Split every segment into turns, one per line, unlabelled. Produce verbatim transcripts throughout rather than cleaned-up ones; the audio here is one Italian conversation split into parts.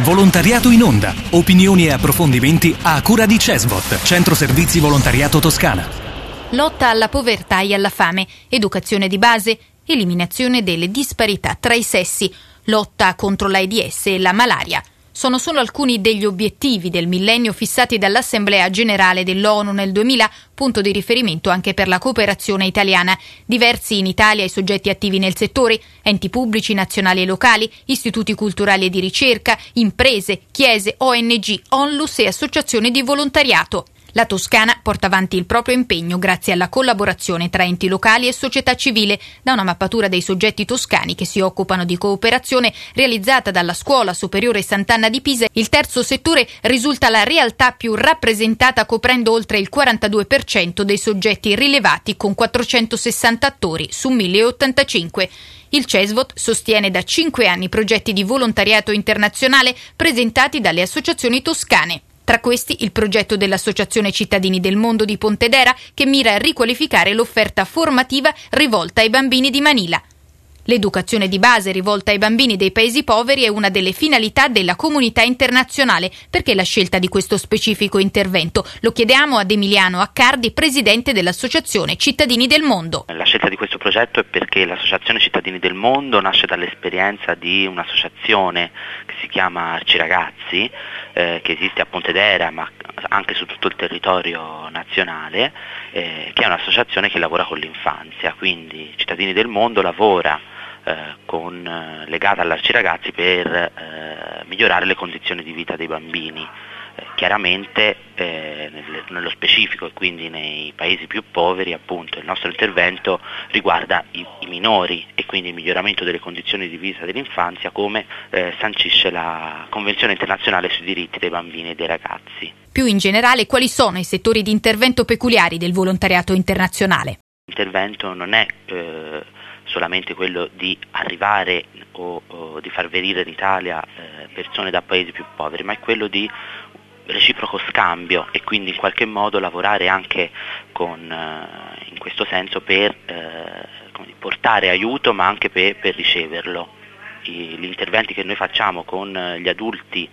Volontariato in onda. Opinioni e approfondimenti a cura di Cesvot, Centro Servizi Volontariato Toscana.
Lotta alla povertà e alla fame, educazione di base, eliminazione delle disparità tra i sessi, lotta contro l'AIDS e la malaria. Sono solo alcuni degli obiettivi del millennio fissati dall'Assemblea Generale dell'ONU nel duemila, punto di riferimento anche per la cooperazione italiana. Diversi in Italia i soggetti attivi nel settore, enti pubblici nazionali e locali, istituti culturali e di ricerca, imprese, chiese, O N G, Onlus e associazioni di volontariato. La Toscana porta avanti il proprio impegno grazie alla collaborazione tra enti locali e società civile. Da una mappatura dei soggetti toscani che si occupano di cooperazione realizzata dalla Scuola Superiore Sant'Anna di Pisa, il terzo settore risulta la realtà più rappresentata, coprendo oltre il quarantadue per cento dei soggetti rilevati, con quattrocentosessanta attori su mille ottantacinque. Il Cesvot sostiene da cinque anni progetti di volontariato internazionale presentati dalle associazioni toscane. Tra questi il progetto dell'Associazione Cittadini del Mondo di Pontedera, che mira a riqualificare l'offerta formativa rivolta ai bambini di Manila. L'educazione di base rivolta ai bambini dei paesi poveri è una delle finalità della comunità internazionale. Perché la scelta di questo specifico intervento? Lo chiediamo ad Emiliano Accardi, presidente dell'Associazione Cittadini del Mondo.
La scelta di questo progetto è perché l'Associazione Cittadini del Mondo nasce dall'esperienza di un'associazione che si chiama Arciragazzi, eh, che esiste a Pontedera ma anche su tutto il territorio nazionale, eh, che è un'associazione che lavora con l'infanzia. Quindi Cittadini del Mondo lavora Eh, con, eh, legata all'Arciragazzi per eh, migliorare le condizioni di vita dei bambini, eh, chiaramente eh, nel, nello specifico e quindi nei paesi più poveri. Appunto il nostro intervento riguarda i, i minori e quindi il miglioramento delle condizioni di vita dell'infanzia, come eh, sancisce la Convenzione internazionale sui diritti dei bambini e dei ragazzi.
Più in generale, quali sono i settori di intervento peculiari del volontariato internazionale?
L'intervento non è eh, solamente quello di arrivare o, o di far venire in Italia eh, persone da paesi più poveri, ma è quello di reciproco scambio e quindi in qualche modo lavorare anche con, eh, in questo senso per eh, come dire, portare aiuto ma anche per, per riceverlo. I, gli interventi che noi facciamo con gli adulti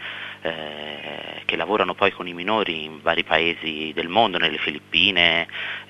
eh, che lavorano poi con i minori in vari paesi del mondo, nelle Filippine,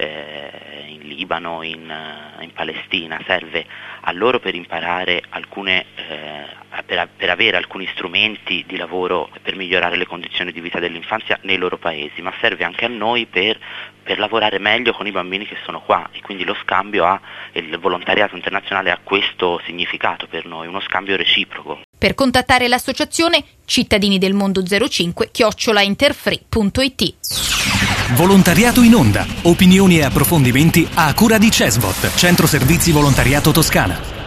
eh, in Libano, in, in Palestina, serve a loro per imparare alcune, eh, per, per avere alcuni strumenti di lavoro per migliorare le condizioni di vita dell'infanzia nei loro paesi, ma serve anche a noi per, per lavorare meglio con i bambini che sono qua, e quindi lo scambio ha, il volontariato internazionale ha questo significato per noi, uno scambio reciproco.
Per contattare l'associazione, cittadini del mondo zero cinque chiocciola interfree punto it.
Volontariato in onda. Opinioni e approfondimenti a cura di Cesvot, Centro Servizi Volontariato Toscana.